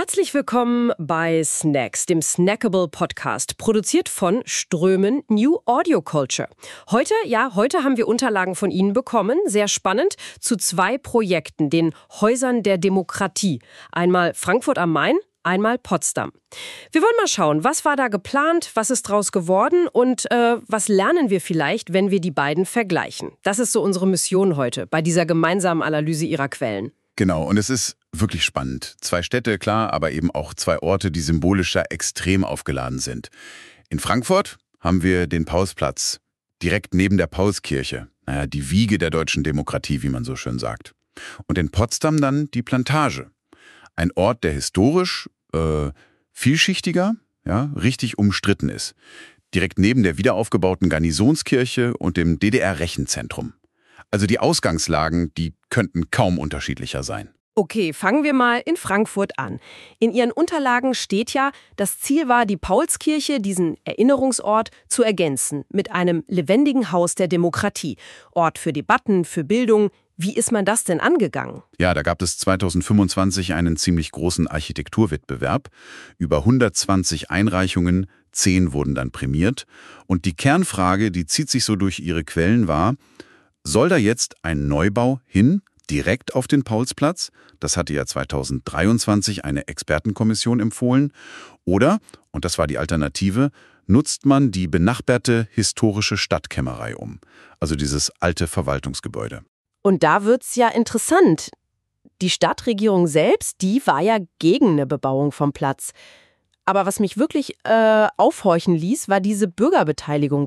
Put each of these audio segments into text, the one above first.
Herzlich willkommen bei Snacks, dem Snackable Podcast, produziert von Strömen New Audio Culture. Heute haben wir Unterlagen von Ihnen bekommen, sehr spannend, zu 2 Projekten, den Häusern der Demokratie. Einmal Frankfurt am Main, einmal Potsdam. Wir wollen mal schauen, was war da geplant, was ist draus geworden und was lernen wir vielleicht, wenn wir die beiden vergleichen. Das ist so unsere Mission heute, bei dieser gemeinsamen Analyse ihrer Quellen. Genau, und es ist wirklich spannend. 2 Städte, klar, aber eben auch 2 Orte, die symbolischer extrem aufgeladen sind. In Frankfurt haben wir den Pausplatz, direkt neben der Pauskirche. Die Wiege der deutschen Demokratie, wie man so schön sagt. Und in Potsdam dann die Plantage. Ein Ort, der historisch vielschichtiger, richtig umstritten ist. Direkt neben der wiederaufgebauten Garnisonskirche und dem DDR-Rechenzentrum. Also die Ausgangslagen, die könnten kaum unterschiedlicher sein. Okay, fangen wir mal in Frankfurt an. In Ihren Unterlagen steht ja, das Ziel war, die Paulskirche, diesen Erinnerungsort, zu ergänzen mit einem lebendigen Haus der Demokratie. Ort für Debatten, für Bildung. Wie ist man das denn angegangen? Ja, da gab es 2025 einen ziemlich großen Architekturwettbewerb. Über 120 Einreichungen, 10 wurden dann prämiert. Und die Kernfrage, die zieht sich so durch ihre Quellen, war: Soll da jetzt ein Neubau hin, direkt auf den Paulsplatz? Das hatte ja 2023 eine Expertenkommission empfohlen. Oder, und das war die Alternative, nutzt man die benachbarte historische Stadtkämmerei um. Also dieses alte Verwaltungsgebäude. Und da wird's ja interessant. Die Stadtregierung selbst, die war ja gegen eine Bebauung vom Platz. Aber was mich wirklich aufhorchen ließ, war diese Bürgerbeteiligung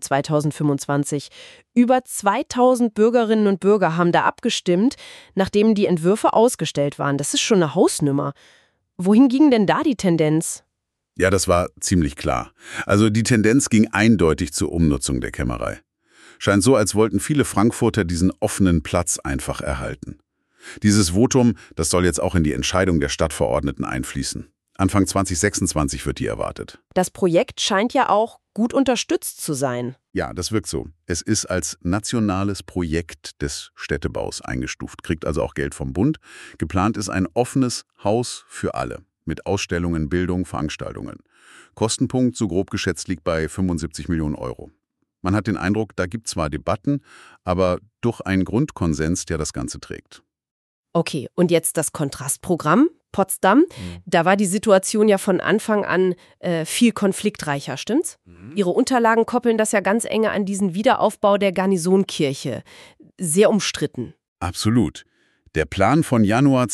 2025. Über 2000 Bürgerinnen und Bürger haben da abgestimmt, nachdem die Entwürfe ausgestellt waren. Das ist schon eine Hausnummer. Wohin ging denn da die Tendenz? Ja, das war ziemlich klar. Also die Tendenz ging eindeutig zur Umnutzung der Kämmerei. Scheint so, als wollten viele Frankfurter diesen offenen Platz einfach erhalten. Dieses Votum, das soll jetzt auch in die Entscheidung der Stadtverordneten einfließen. Anfang 2026 wird die erwartet. Das Projekt scheint ja auch gut unterstützt zu sein. Ja, das wirkt so. Es ist als nationales Projekt des Städtebaus eingestuft, kriegt also auch Geld vom Bund. Geplant ist ein offenes Haus für alle, mit Ausstellungen, Bildung, Veranstaltungen. Kostenpunkt, so grob geschätzt, liegt bei 75 Millionen Euro. Man hat den Eindruck, da gibt es zwar Debatten, aber durch einen Grundkonsens, der das Ganze trägt. Okay, und jetzt das Kontrastprogramm Potsdam. Da war die Situation ja von Anfang an viel konfliktreicher, stimmt's? Ihre Unterlagen koppeln das ja ganz enge an diesen Wiederaufbau der Garnisonkirche. Sehr umstritten. Absolut. Der Plan von Januar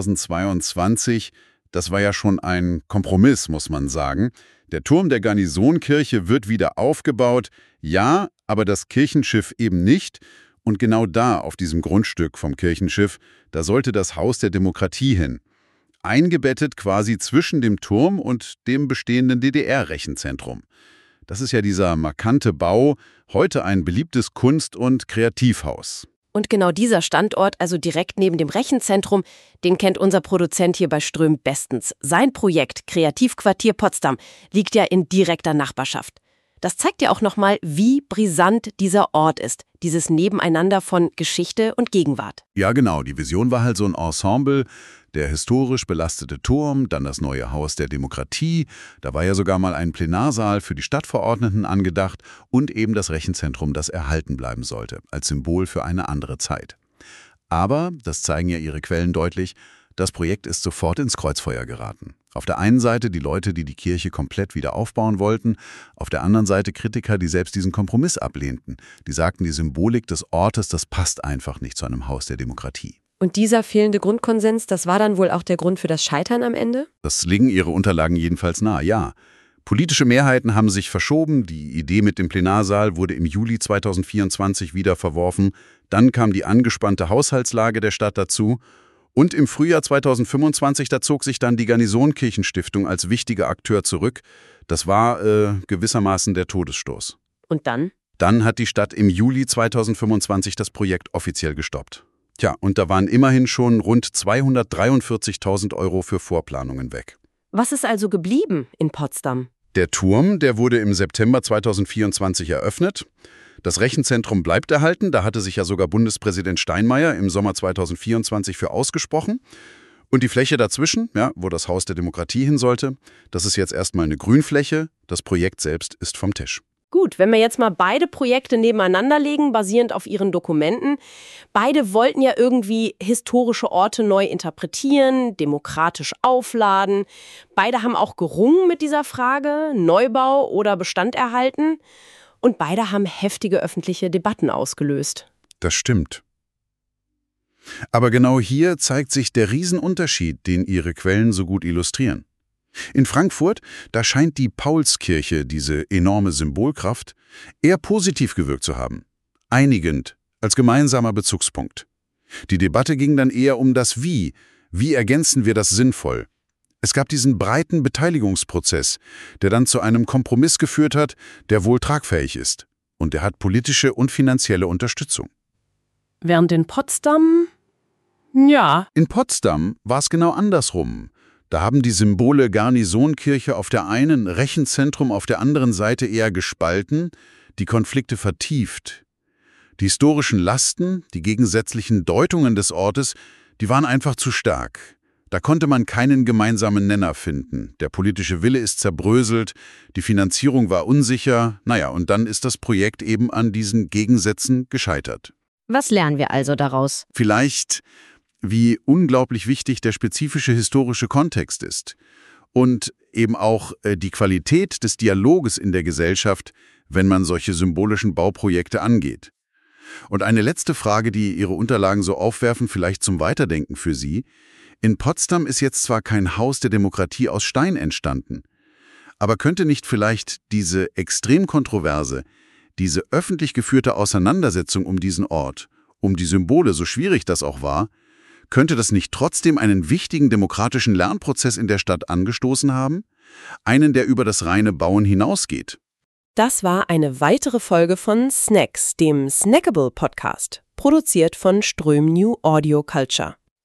2022, das war ja schon ein Kompromiss, muss man sagen. Der Turm der Garnisonkirche wird wieder aufgebaut, ja, aber das Kirchenschiff eben nicht. Und genau da, auf diesem Grundstück vom Kirchenschiff, da sollte das Haus der Demokratie hin. Eingebettet quasi zwischen dem Turm und dem bestehenden DDR-Rechenzentrum. Das ist ja dieser markante Bau, heute ein beliebtes Kunst- und Kreativhaus. Und genau dieser Standort, also direkt neben dem Rechenzentrum, den kennt unser Produzent hier bei Ström bestens. Sein Projekt Kreativquartier Potsdam liegt ja in direkter Nachbarschaft. Das zeigt ja auch nochmal, wie brisant dieser Ort ist, dieses Nebeneinander von Geschichte und Gegenwart. Ja, genau. Die Vision war halt so ein Ensemble, der historisch belastete Turm, dann das neue Haus der Demokratie, da war ja sogar mal ein Plenarsaal für die Stadtverordneten angedacht und eben das Rechenzentrum, das erhalten bleiben sollte, als Symbol für eine andere Zeit. Aber, das zeigen ja ihre Quellen deutlich, das Projekt ist sofort ins Kreuzfeuer geraten. Auf der einen Seite die Leute, die die Kirche komplett wieder aufbauen wollten, auf der anderen Seite Kritiker, die selbst diesen Kompromiss ablehnten. Die sagten, die Symbolik des Ortes, das passt einfach nicht zu einem Haus der Demokratie. Und dieser fehlende Grundkonsens, das war dann wohl auch der Grund für das Scheitern am Ende? Das legen ihre Unterlagen jedenfalls nahe, ja. Politische Mehrheiten haben sich verschoben, die Idee mit dem Plenarsaal wurde im Juli 2024 wieder verworfen, dann kam die angespannte Haushaltslage der Stadt dazu. Und im Frühjahr 2025, da zog sich dann die Garnisonkirchenstiftung als wichtiger Akteur zurück. Das war gewissermaßen der Todesstoß. Und dann? Dann hat die Stadt im Juli 2025 das Projekt offiziell gestoppt. Tja, und da waren immerhin schon rund 243.000 Euro für Vorplanungen weg. Was ist also geblieben in Potsdam? Der Turm, der wurde im September 2024 eröffnet. Das Rechenzentrum bleibt erhalten, da hatte sich ja sogar Bundespräsident Steinmeier im Sommer 2024 für ausgesprochen. Und die Fläche dazwischen, ja, wo das Haus der Demokratie hin sollte, das ist jetzt erstmal eine Grünfläche. Das Projekt selbst ist vom Tisch. Gut, wenn wir jetzt mal beide Projekte nebeneinander legen, basierend auf ihren Dokumenten. Beide wollten ja irgendwie historische Orte neu interpretieren, demokratisch aufladen. Beide haben auch gerungen mit dieser Frage, Neubau oder Bestand erhalten. Und beide haben heftige öffentliche Debatten ausgelöst. Das stimmt. Aber genau hier zeigt sich der Riesenunterschied, den Ihre Quellen so gut illustrieren. In Frankfurt, da scheint die Paulskirche, diese enorme Symbolkraft, eher positiv gewirkt zu haben. Einigend, als gemeinsamer Bezugspunkt. Die Debatte ging dann eher um das Wie. Wie ergänzen wir das sinnvoll? Es gab diesen breiten Beteiligungsprozess, der dann zu einem Kompromiss geführt hat, der wohl tragfähig ist. Und der hat politische und finanzielle Unterstützung. Während in Potsdam? Ja. In Potsdam war es genau andersrum. Da haben die Symbole Garnisonkirche auf der einen, Rechenzentrum auf der anderen Seite eher gespalten, die Konflikte vertieft. Die historischen Lasten, die gegensätzlichen Deutungen des Ortes, die waren einfach zu stark. Da konnte man keinen gemeinsamen Nenner finden. Der politische Wille ist zerbröselt, die Finanzierung war unsicher, und dann ist das Projekt eben an diesen Gegensätzen gescheitert. Was lernen wir also daraus? Vielleicht, wie unglaublich wichtig der spezifische historische Kontext ist und eben auch die Qualität des Dialoges in der Gesellschaft, wenn man solche symbolischen Bauprojekte angeht. Und eine letzte Frage, die Ihre Unterlagen so aufwerfen, vielleicht zum Weiterdenken für Sie. In Potsdam ist jetzt zwar kein Haus der Demokratie aus Stein entstanden, aber könnte nicht vielleicht diese extrem kontroverse, diese öffentlich geführte Auseinandersetzung um diesen Ort, um die Symbole, so schwierig das auch war, könnte das nicht trotzdem einen wichtigen demokratischen Lernprozess in der Stadt angestoßen haben? Einen, der über das reine Bauen hinausgeht? Das war eine weitere Folge von Snacks, dem Snackable Podcast, produziert von Ström New Audio Culture.